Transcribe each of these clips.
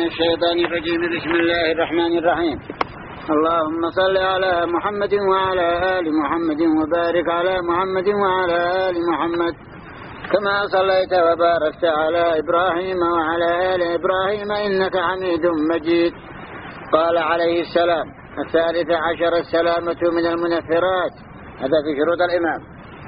من الشيطان الرجيم. بسم الله الرحمن الرحيم. اللهم صل على محمد وعلى آل محمد وبارك على محمد وعلى آل محمد كما صليت وباركت على إبراهيم وعلى آل إبراهيم إنك حميد مجيد. قال عليه السلام: 13 السلامة من المنفرات. هذا في شروط الإمام،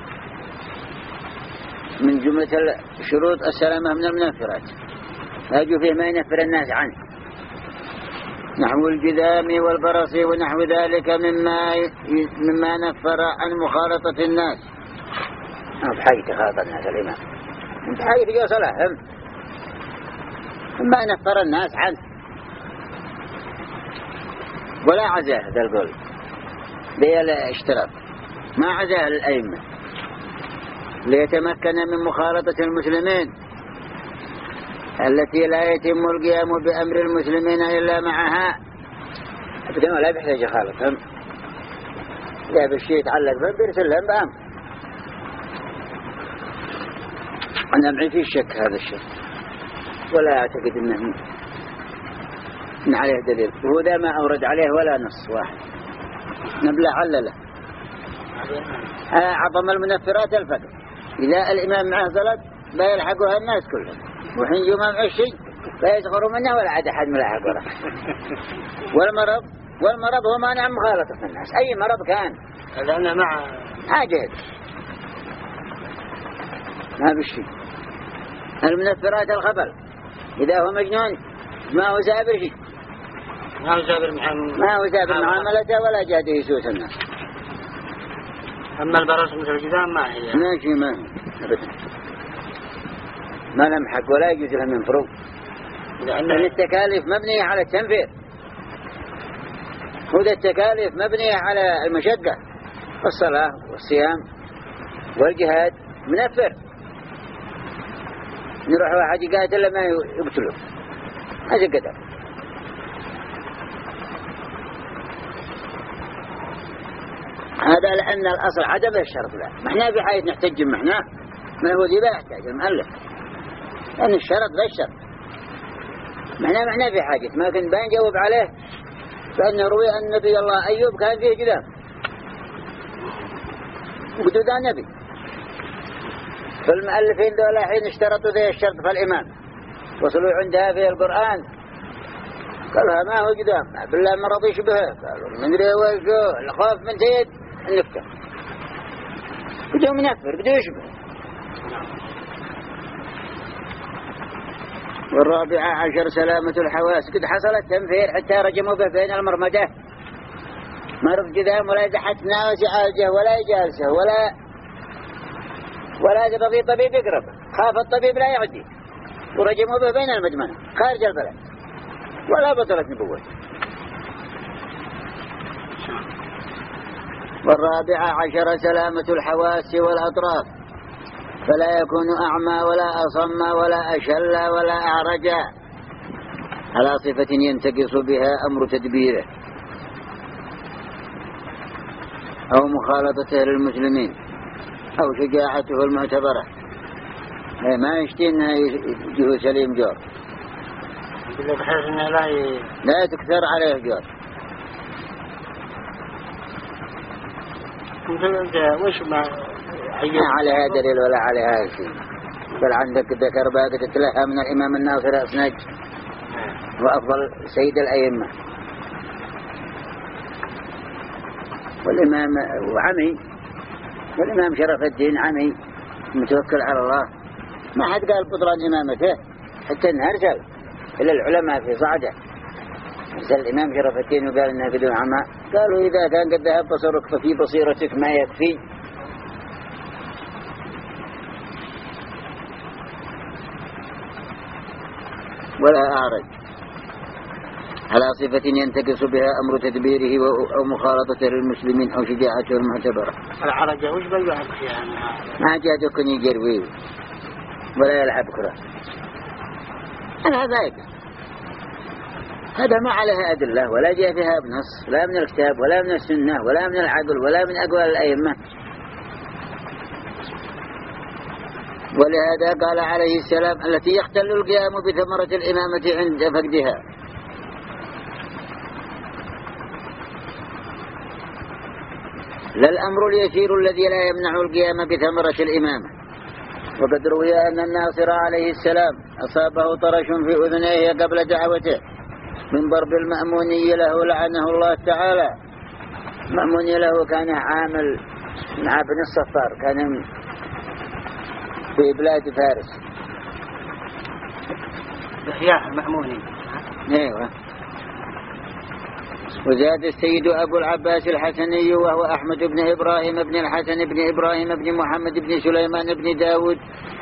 من جملة شروط السلامة من المنفرات، يجب فيه ما ينفر الناس عنه، نحو الجذام والبرص ونحو ذلك مما نفر عن مخالطة الناس. بحاجة تخالط الناس الإمام، بحاجة تجي صلاحهم ما نفر الناس عنه، ولا عزاه. هذا القول ذي الاشتراط، ما عزاه للأئمة ليتمكن من مخالطة المسلمين التي لا يتم القيام بأمر المسلمين إلا معها. أبدا ولا بيحتاج يخالطهم، لا بالشيء يتعلق بهم بيرسل لهم بأمر. أنا معي في الشك هذا الشيء، ولا أعتقد أنه إن عليه دليل، وهذا ما أورد عليه ولا نص واحد نبلع علله. عظم المنفرات الفقر، إذا الإمام معه غلط لا يلحقها الناس كلهم، وحين يوم معه الشيء لا يصغروا منه ولا عاد أحد ملاحق وراه. والمرض هو مانع مخالطة الناس، أي مرض كان، لأنه مع عاجز ما بالشيء. المنفرات الخبل، إذا هو مجنون ما هو سابر شيء، ما هو سابر معاملته ولا جاد يسوس الناس. أما البرص مثل الجذام ما هي ماشي، ما أبدا ما نمحق ولا يجوز له من فروق، لأن التكاليف مبنية على التنفير، هذا التكاليف مبنية على المشقة، الصلاة والصيام والجهاد منفر. نروح واحد يقاتل لما يقتله، هذا قدر. هذا لأن الأصل عدم الشرط له، ما احنا في حاجة نحتج محنا، ما هو ذي لا يحتاج المؤلف، لأن الشرط لا الشرط، ما احنا في حاجة. ما كنت بنجاوب عليه فأنه روي أن نبي الله أيوب كان فيه جذام وقدوا ذا نبي، فالمؤلفين دول حين اشترطوا ذي الشرط فالإمام وصلوا عندها في القرآن قالها ما هو جذام بالله مرض يشبهه، قالوا من دري وجهه الخوف من زيد النكتة، بدوا منفر بدوا يشبه. والرابعة عشر سلامة الحواس، قد حصل التنفير حتى رجموا به بين المرمدة، مرض جذام ولا يزحت ناس يعالجه ولا يجالسه ولا يقضي طبيب يقرب، خاف الطبيب لا يعدي، ورجموا به بين المدمنة خارج البلد، ولا بطلت نبوة. والرابعة عشر سلامة الحواس والأطراف، فلا يكون أعمى ولا أصم ولا أشل ولا أعرج على صفة ينتقص بها أمر تدبيره أو مخالطته للمسلمين أو شجاعته المعتبرة، ما يشتي أنها يجيه سليم جار، بحيث أنه لا تكثر عليه جار. وش ما عليها دليل ولا عليها شيء، بل عندك ذكر باقي تتلهى من الإمام الناصر أسنج وأفضل سيد الأئمة، والإمام وعمي، والإمام شرف الدين عمي متوكل على الله، ما حد قال بطلان إمامته حتى إنها أرسل إلا العلماء في صعده، أرسل الإمام شرف الدين وقال إنها بدون عمى، قالوا إذا كان قد ذهب بصرك ففي بصيرتك ما يكفي. ولا أعرج على صفة ينتقص بها أمر تدبيره أو مخالطته للمسلمين أو شجاعته المعتبرة. العرج وش بيلعب فيها؟ ما جادكن يجروي ولا يلعب كرة، أنا ذاك هذا ما عليها أدلة ولا جاء فيها بنص، لا من الكتاب ولا من السنة ولا من العقل ولا من أقوال الأئمة. ولهذا قال عليه السلام التي يختل القيام بثمرة الإمامة عند فقدها. لا الأمر اليسير الذي لا يمنع القيام بثمرة الإمامة. وقد روي أن الناصر عليه السلام أصابه طرش في أذنيه قبل دعوته من ضرب المأموني له لعنه الله تعالى. مأموني له كان عامل مع ابن الصفار، كان في بلاد فارس. إحياء مأموني. ايوه. وزاد السيد أبو العباس الحسني وهو أحمد بن إبراهيم بن الحسن بن إبراهيم بن محمد بن سليمان بن داود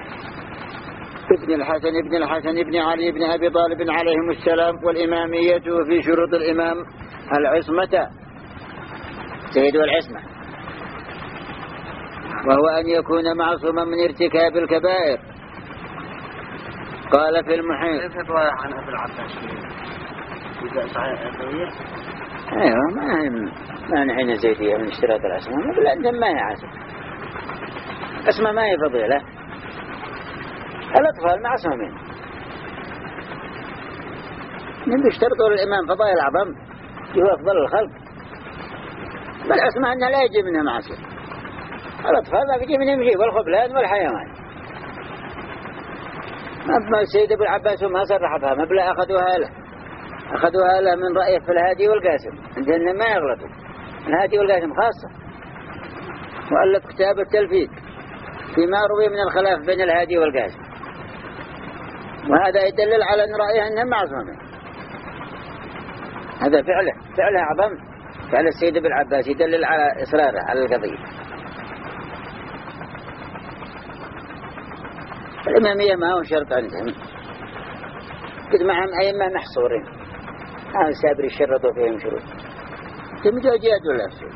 ابن الحسن بن علي بن أبي طالب عليهم السلام. والإمامية في شروط الإمام العصمة، سيد العصمة، وهو أن يكون معصوما من ارتكاب الكبائر. قال في المحيط. كيف يطلع عن أبو العباس إذا صحيح أبوية؟ ايوه، ما نحن زيدية من اشتراط العصمة، بل أنتم ما هي عصمة. عصمة ما هي فضيلة. الأطفال معصومين، من بيشترطوا للإمام فضائل أعظم هو أفضل الخلق. بالعصمة أنها لا يجي منها معصية. الأطفال ما بيجي منهم شيء، والخبلان والحيوان. أما السيد أبو العباس ما صرح بها، مبلغ أخذوها له من رأيه في الهادي والقاسم، عندنا ما يغلطوا. الهادي والقاسم خاصة. وألف كتاب التلفيق فيما روي من الخلاف بين الهادي والقاسم، وهذا يدلل على أن رأيه أنهم معصومين. هذا فعله أعظم. فعل السيد أبو العباس يدلل على إصراره على القضية. الإمامية ما هو شرط عندهم، قد معهم أئمة محصورين، السابري شرطوا فيهم شروط مجاجيات ولا شيء.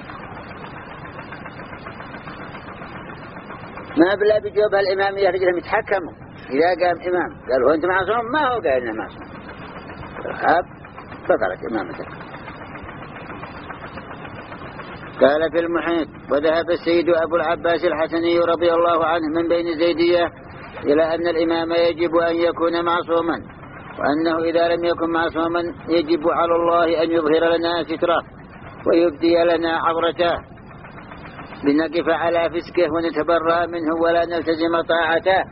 ما بلا بجوابها الإمامية رجلهم يتحكموا. إذا قام إمام قالوا أنت معصوم، ما هو قال إنه معصوم، خاب بطلت إمامته. قال في المحيط. وذهب السيد أبو العباس الحسني رضي الله عنه من بين زيدية إلى أن الإمام يجب أن يكون معصوما، وأنه إذا لم يكن معصوما يجب على الله أن يظهر لنا ستره ويبدي لنا عورته لنقف على فسكه ونتبرأ منه ولا نلتزم طاعته.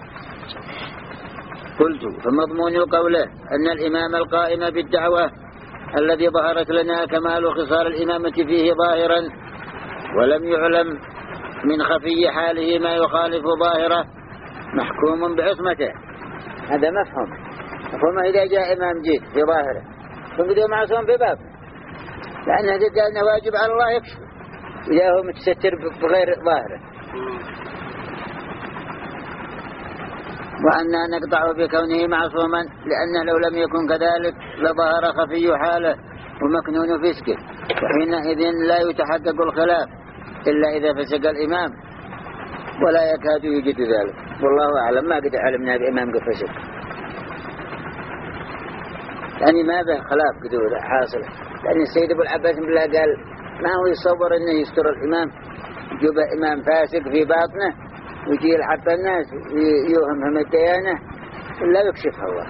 قلت فمضمون قوله أن الإمام القائم بالدعوة الذي ظهرت لنا كمال خصال الإمامة فيه ظاهرا ولم يعلم من خفي حاله ما يخالف ظاهره محكوم بعصمته. هذا مفهوم إذا جاء إمام جيد في ظاهره فنقدر معصوم بباب، لأن هذا قال أنه واجب على الله يكشف إذا هو متستر بغير ظاهره، وأننا نقطعه بكونه معصوما، لأنه لو لم يكن كذلك لظهر خفي حاله ومكنون فسكه، وحينئذ لا يتحقق الخلاف إلا إذا فسق الإمام، ولا يكاد يوجد ذلك. والله أعلم، ما قد علمنا بإمام قد فسق، يعني ما به خلاف قدوة حاصلة. لأن السيد أبو العباس بالله قال ما هو يصور أنه يستر الإمام، يجيب إمام فاسق في باطنه ويجي يلعب الناس يوهمهم الديانة إلا يكشفها الله.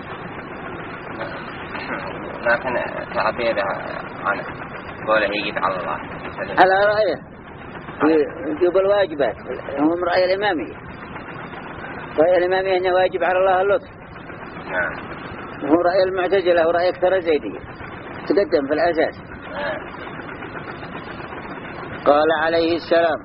لكن تعبير عنه قوله يجب على الله على رأيه يجيب الواجبات، هم رأي الإمامية. رأي الإمامية أنه واجب على الله اللطف. هو رأي المعتزلة ورأي أكثر الزيدية تقدم في الأساس. قال عليه السلام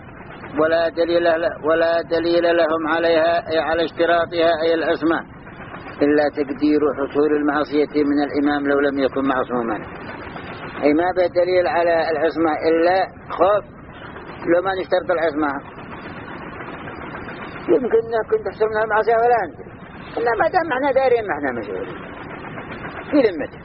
ولا دليل لهم عليها أي على اشتراطها أي العصمة إلا تقدير حصول المعصية من الإمام لو لم يكن معصوما. أي ما بدليل على العصمة إلا خوف لو ما نشترط العصمة، يمكن أنك كنت تحصل منها المعصية ولا أنت، إلا ما دام معنا دارين معنا مشغولين في ذمته.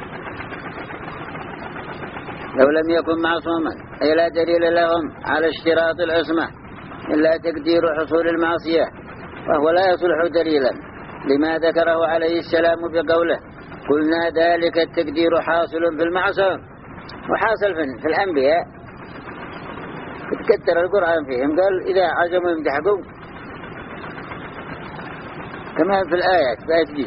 لو لم يكن معصوما أي لا دليل لهم على اشتراط العصمة إلا تقدير حصول المعصية، وهو لا يصلح دليلا لما ذكره عليه السلام بقوله قلنا ذلك التقدير حاصل في المعصوم وحاصل في الأنبياء. تكتر القرآن فيهم قال إذا عزموا يمتحقوا كما في الآيات بأجدي.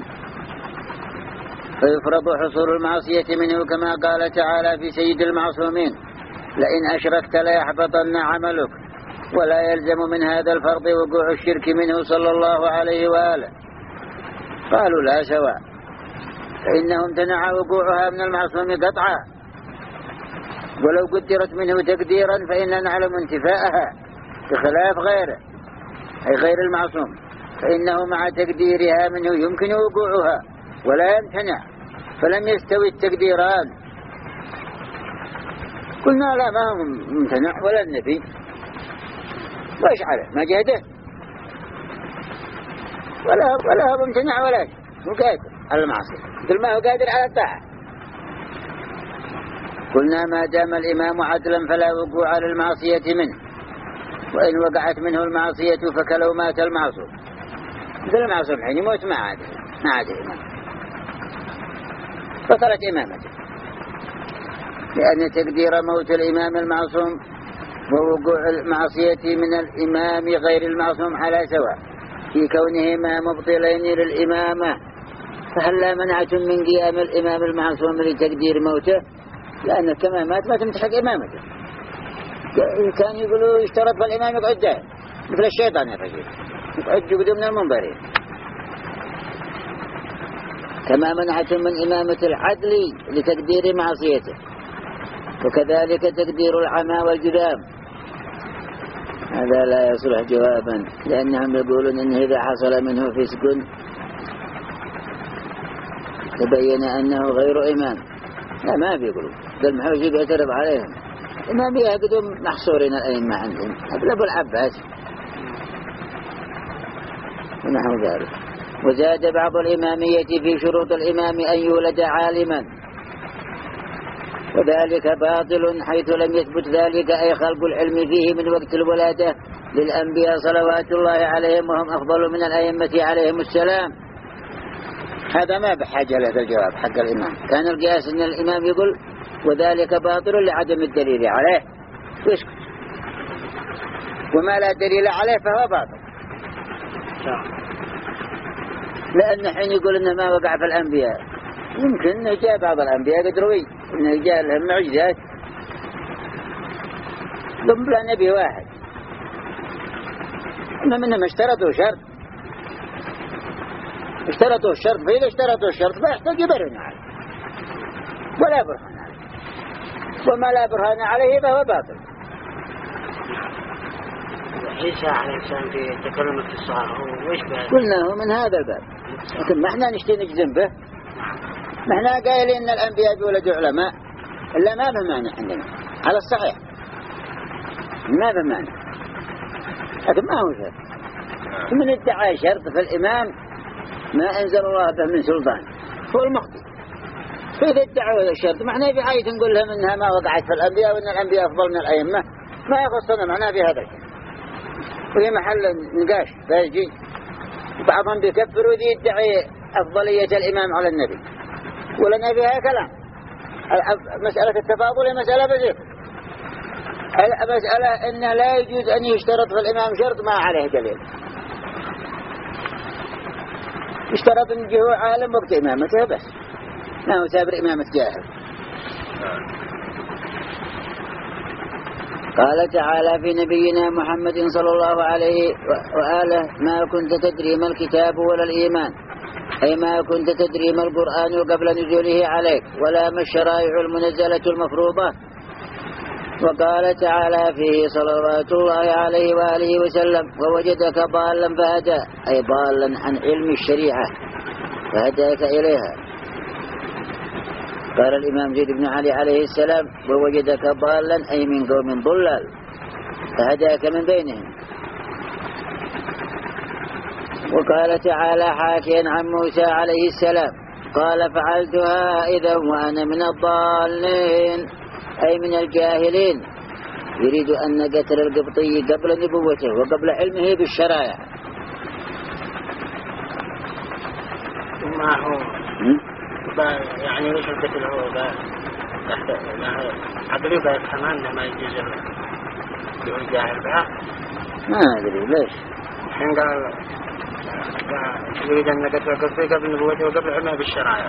فيفرض حصول المعصية منه كما قال تعالى في سيد المعصومين: لئن أشركت ليحبطن عملك. ولا يلزم من هذا الفرض وقوع الشرك منه صلى الله عليه وآله. قالوا لا سواء، فإنه امتنع وقوعها من المعصوم قطعا، ولو قدرت منه تقديرا فإننا نعلم انتفاءها بخلاف غيره أي غير المعصوم، فإنه مع تقديرها منه يمكن وقوعها ولا يمتنع، فلم يستوي التقديران. قلنا لا، ما هو ممتنع ولا النبي، وإيش عليه؟ ما جهده ولا هو ممتنع ولا هو قادر على المعصية مثل ما هو قادر على الطاعة. قلنا ما دام الإمام عدلا فلا وقوع للمعصية منه، وإن وقعت منه المعصية فكلو مات المعصوم. مثل المعصوم حين يموت ما عاد إمام، بطلت إمامته، لأن تقدير موت الإمام المعصوم ووقوع المعصية من الإمام غير المعصوم على سواء في كونهما مبطلين للإمامة. فهل لا منعتم من قيام الإمام المعصوم لتقدير موته؟ لأن كما مات ما تمتحق إمامته. كان يقولوا يشترط بالإمام يقعد دائم مثل الشيطان يا فجير، يقعد قدام المنبرين. كما منعتم من إمامة العدل لتقدير معصيته، وكذلك تقدير العمى والجذام. هذا لا يصلح جوابا، لأنهم يقولون إن إذا حصل منه فسق تبين أنه غير إمام. لا، ما بيقولوا، بل محوجي بيعترض عليهم. إمام يهقدوا محصورين الأئمة عندهم، أبو العباس ونحو ذلك. وزاد بعض الإمامية في شروط الإمام أن يولد عالما، وذلك باطل حيث لم يثبت ذلك أي خلق العلم فيه من وقت الولادة للأنبياء صلوات الله عليهم، وهم أفضل من الأئمة عليهم السلام. هذا ما بحاجة لهذا الجواب حق الإمام. كان القياس أن الإمام يقول وذلك باطل لعدم الدليل عليه ويسكت، وما لا دليل عليه فهو باطل. لأن حين يقول إنه ما وقع في الأنبياء، يمكن إنه جاء بعض الأنبياء قد روي إنه جاء لهم معجزات بلا نبي واحد، إنهم اشترطوا الشرط، فإذا اشترطوا الشرط فيحتاج يبرهن عليه ولا برهان عليه، وما لا برهان عليه فهو باطل. عيسى عليه السلام في تكلم في الصحراء وإيش بهذا؟ قلنا هو من هذا الباب، لكن ما احنا نشتي نجزم به. ما احنا قايلين ان الانبياء بيولدوا علماء، الا ما بمانع عندنا على الصحيح، ما بمانع، لكن ما هو شرط. من ادعى شرط في الامام ما انزل الله به من سلطان هو المخطئ. فاذا ادعوا الشرط ما احنا بعاية نقول لهم انها ما وقعت في الانبياء وان الانبياء افضل من الائمه، ما يخصنا معنا في هذا الشيء، وهي محل نقاش فيجي. بعضهم بيكفروا ذي يدعي أفضلية الإمام على النبي، ولنا فيها كلام. مسألة التفاضل هي مسألة بسيطة، مسألة إنه لا يجوز أن يشترط في الإمام شرط ما عليه دليل. يشترط أن هو عالم وقت إمامته بس، ما هو سابر إمامة جاهل. قال تعالى في نبينا محمد صلى الله عليه وآله: ما كنت تدري ما الكتاب ولا الإيمان، أي ما كنت تدري ما القرآن قبل نزوله عليك، ولا ما الشرائع المنزلة المفروضة. وقال تعالى فيه صلوات الله عليه وآله وسلم: ووجدك ضالا فهدى، أي ضالا عن علم الشريعة فهداك إليها. قال الإمام زيد بن علي عليه السلام: ووجدك ضالا، أي من قوم ضلال فهداك من بينهم. وقال تعالى حاكيا عن موسى عليه السلام: قال فعلتها إذا وأنا من الضالين، أي من الجاهلين، يريد أن قتل القبطي قبل نبوته وقبل علمه بالشرائع. ما هو يعني وش القتل هو عقلي بقى كمان لما يجوز يقول جاهل بها؟ ما أدري ليش حين قال يريد أنك توقف فيه قبل نبوته وقبل علمه بالشرائع.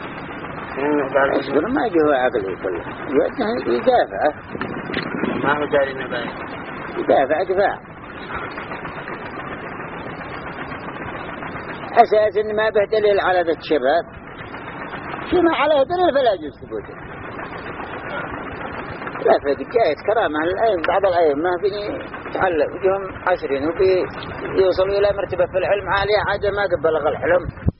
أصبر ما جه عقلي كله يدافع. ما هو داري نبايا. يدافع دفاع. أساس إن ما به دليل على ذات الشباب. فيما عليه دليل فلا يجوز ثبوته. لا في جاية كرامة الأيام بعض الأيام ما فيني تعلم وجهم 20 وبيوصلوا إلى مرتبة في العلم عالية عاد ما قبل الحلم.